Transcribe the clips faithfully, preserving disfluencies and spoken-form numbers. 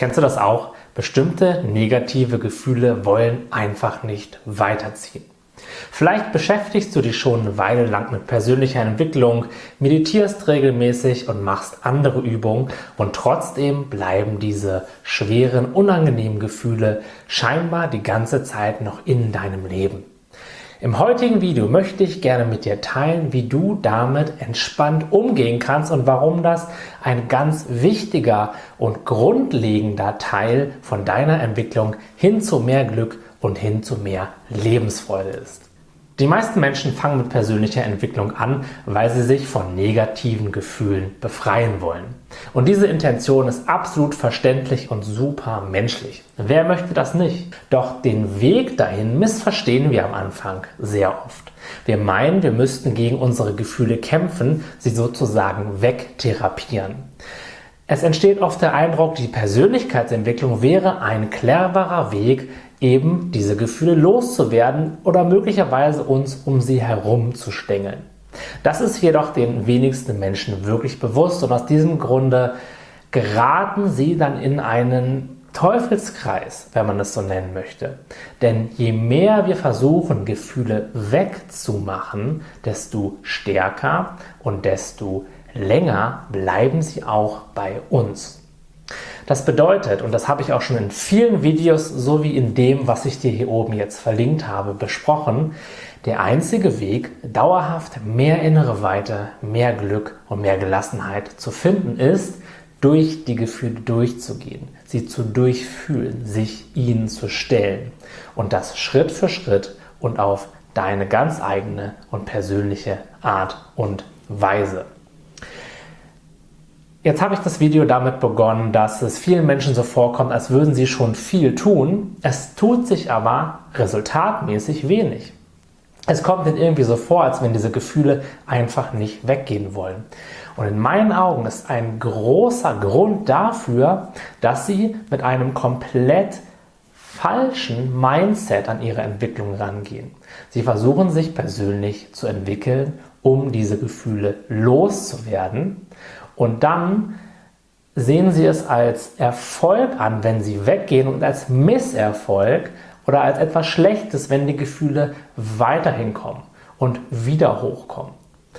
Kennst du das auch? Bestimmte negative Gefühle wollen einfach nicht weiterziehen. Vielleicht beschäftigst du dich schon eine Weile lang mit persönlicher Entwicklung, meditierst regelmäßig und machst andere Übungen und trotzdem bleiben diese schweren, unangenehmen Gefühle scheinbar die ganze Zeit noch in deinem Leben. Im heutigen Video möchte ich gerne mit dir teilen, wie du damit entspannt umgehen kannst und warum das ein ganz wichtiger und grundlegender Teil von deiner Entwicklung hin zu mehr Glück und hin zu mehr Lebensfreude ist. Die meisten Menschen fangen mit persönlicher Entwicklung an, weil sie sich von negativen Gefühlen befreien wollen. Und diese Intention ist absolut verständlich und super menschlich. Wer möchte das nicht? Doch den Weg dahin missverstehen wir am Anfang sehr oft. Wir meinen, wir müssten gegen unsere Gefühle kämpfen, sie sozusagen wegtherapieren. Es entsteht oft der Eindruck, die Persönlichkeitsentwicklung wäre ein cleverer Weg, eben diese Gefühle loszuwerden oder möglicherweise uns um sie herum zu stängeln. Das ist jedoch den wenigsten Menschen wirklich bewusst und aus diesem Grunde geraten sie dann in einen Teufelskreis, wenn man es so nennen möchte. Denn je mehr wir versuchen, Gefühle wegzumachen, desto stärker und desto länger bleiben sie auch bei uns. Das bedeutet, und das habe ich auch schon in vielen Videos sowie in dem, was ich dir hier oben jetzt verlinkt habe, besprochen, der einzige Weg, dauerhaft mehr innere Weite, mehr Glück und mehr Gelassenheit zu finden, ist, durch die Gefühle durchzugehen, sie zu durchfühlen, sich ihnen zu stellen und das Schritt für Schritt und auf deine ganz eigene und persönliche Art und Weise. Jetzt habe ich das Video damit begonnen, dass es vielen Menschen so vorkommt, als würden sie schon viel tun. Es tut sich aber resultatmäßig wenig. Es kommt ihnen irgendwie so vor, als wenn diese Gefühle einfach nicht weggehen wollen. Und in meinen Augen ist ein großer Grund dafür, dass sie mit einem komplett falschen Mindset an ihre Entwicklung rangehen. Sie versuchen sich persönlich zu entwickeln, um diese Gefühle loszuwerden. Und dann sehen sie es als Erfolg an, wenn sie weggehen und als Misserfolg oder als etwas Schlechtes, wenn die Gefühle weiterhin kommen und wieder hochkommen.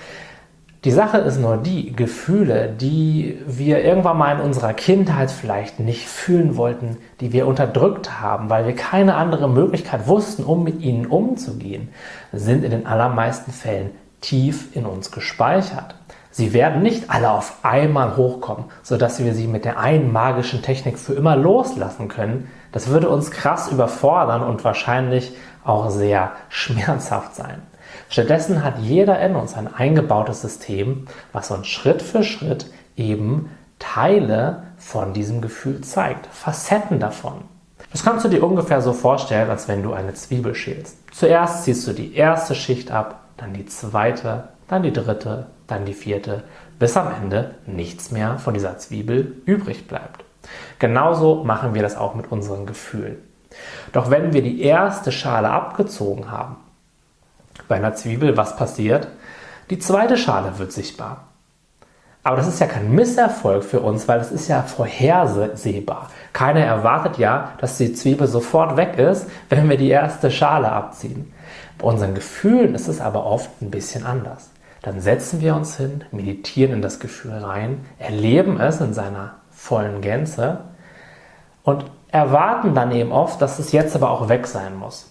Die Sache ist nur die, Gefühle, die wir irgendwann mal in unserer Kindheit vielleicht nicht fühlen wollten, die wir unterdrückt haben, weil wir keine andere Möglichkeit wussten, um mit ihnen umzugehen, sind in den allermeisten Fällen tief in uns gespeichert. Sie werden nicht alle auf einmal hochkommen, sodass wir sie mit der einen magischen Technik für immer loslassen können. Das würde uns krass überfordern und wahrscheinlich auch sehr schmerzhaft sein. Stattdessen hat jeder in uns ein eingebautes System, was uns Schritt für Schritt eben Teile von diesem Gefühl zeigt, Facetten davon. Das kannst du dir ungefähr so vorstellen, als wenn du eine Zwiebel schälst. Zuerst ziehst du die erste Schicht ab, dann die zweite, dann die dritte, dann die vierte, bis am Ende nichts mehr von dieser Zwiebel übrig bleibt. Genauso machen wir das auch mit unseren Gefühlen. Doch wenn wir die erste Schale abgezogen haben, bei einer Zwiebel, was passiert? Die zweite Schale wird sichtbar. Aber das ist ja kein Misserfolg für uns, weil es ist ja vorhersehbar. Keiner erwartet ja, dass die Zwiebel sofort weg ist, wenn wir die erste Schale abziehen. Bei unseren Gefühlen ist es aber oft ein bisschen anders. Dann setzen wir uns hin, meditieren in das Gefühl rein, erleben es in seiner vollen Gänze und erwarten dann eben oft, dass es jetzt aber auch weg sein muss.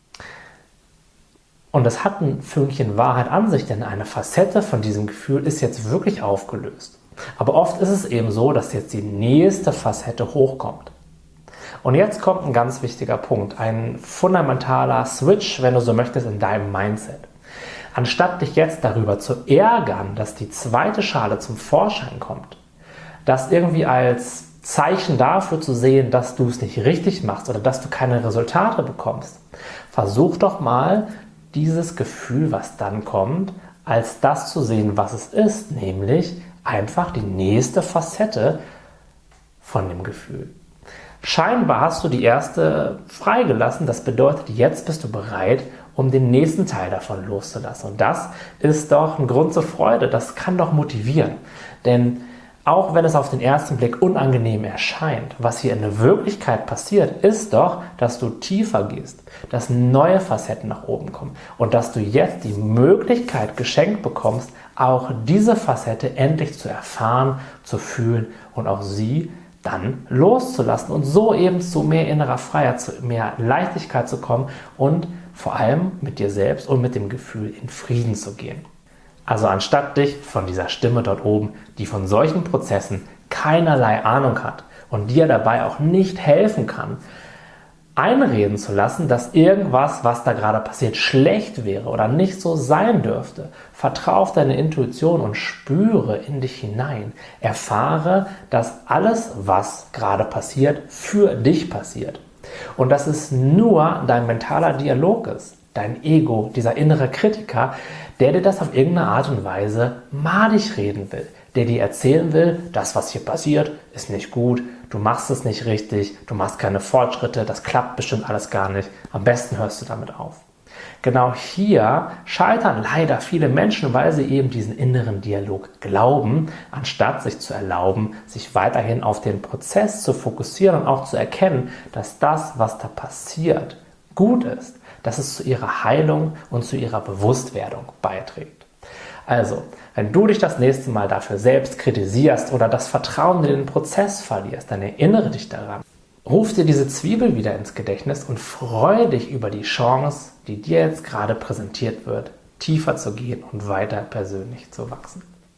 Und das hat ein Fünkchen Wahrheit an sich, denn eine Facette von diesem Gefühl ist jetzt wirklich aufgelöst. Aber oft ist es eben so, dass jetzt die nächste Facette hochkommt. Und jetzt kommt ein ganz wichtiger Punkt, ein fundamentaler Switch, wenn du so möchtest, in deinem Mindset. Anstatt dich jetzt darüber zu ärgern, dass die zweite Schale zum Vorschein kommt, das irgendwie als Zeichen dafür zu sehen, dass du es nicht richtig machst oder dass du keine Resultate bekommst, versuch doch mal, dieses Gefühl, was dann kommt, als das zu sehen, was es ist, nämlich einfach die nächste Facette von dem Gefühl. Scheinbar hast du die erste freigelassen, das bedeutet, jetzt bist du bereit, um den nächsten Teil davon loszulassen. Und das ist doch ein Grund zur Freude, das kann doch motivieren. Denn Auch wenn es auf den ersten Blick unangenehm erscheint, was hier in der Wirklichkeit passiert, ist doch, dass du tiefer gehst, dass neue Facetten nach oben kommen und dass du jetzt die Möglichkeit geschenkt bekommst, auch diese Facette endlich zu erfahren, zu fühlen und auch sie dann loszulassen und so eben zu mehr innerer Freiheit, zu mehr Leichtigkeit zu kommen und vor allem mit dir selbst und mit dem Gefühl in Frieden zu gehen. Also anstatt dich von dieser Stimme dort oben, die von solchen Prozessen keinerlei Ahnung hat und dir dabei auch nicht helfen kann, einreden zu lassen, dass irgendwas, was da gerade passiert, schlecht wäre oder nicht so sein dürfte. Vertraue auf deine Intuition und spüre in dich hinein. Erfahre, dass alles, was gerade passiert, für dich passiert. Und dass es nur dein mentaler Dialog ist, dein Ego, dieser innere Kritiker, der dir das auf irgendeine Art und Weise madig reden will, der dir erzählen will, das, was hier passiert, ist nicht gut, du machst es nicht richtig, du machst keine Fortschritte, das klappt bestimmt alles gar nicht, am besten hörst du damit auf. Genau hier scheitern leider viele Menschen, weil sie eben diesen inneren Dialog glauben, anstatt sich zu erlauben, sich weiterhin auf den Prozess zu fokussieren und auch zu erkennen, dass das, was da passiert, gut ist, dass es zu ihrer Heilung und zu ihrer Bewusstwerdung beiträgt. Also, wenn du dich das nächste Mal dafür selbst kritisierst oder das Vertrauen in den Prozess verlierst, dann erinnere dich daran. Ruf dir diese Zwiebel wieder ins Gedächtnis und freue dich über die Chance, die dir jetzt gerade präsentiert wird, tiefer zu gehen und weiter persönlich zu wachsen.